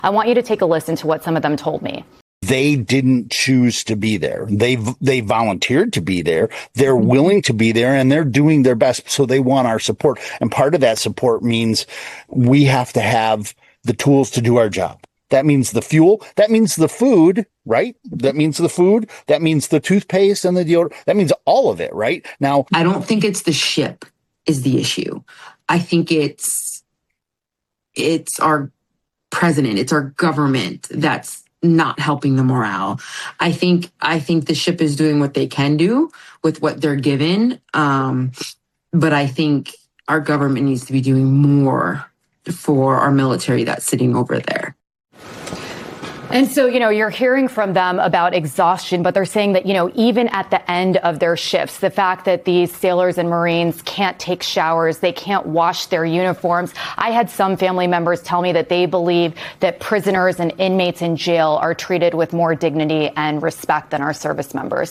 I want you to take a listen to what some of them told me. They didn't choose to be there. They volunteered to be there. They're willing to be there, and they're doing their best. So they want our support. And part of that support means we have to have the tools to do our job. That means the fuel. That means the food, right? That means the food. That means the toothpaste and the deodorant. That means all of it, right? Now, I don't think it's the ship is the issue. I think it's our president, it's our government that's not helping the morale. I think the ship is doing what they can do with what they're given. But I think our government needs to be doing more for our military that's sitting over there. And so, you're hearing from them about exhaustion, but they're saying that, even at the end of their shifts, the fact that these sailors and Marines can't take showers, they can't wash their uniforms. I had some family members tell me that they believe that prisoners and inmates in jail are treated with more dignity and respect than our service members.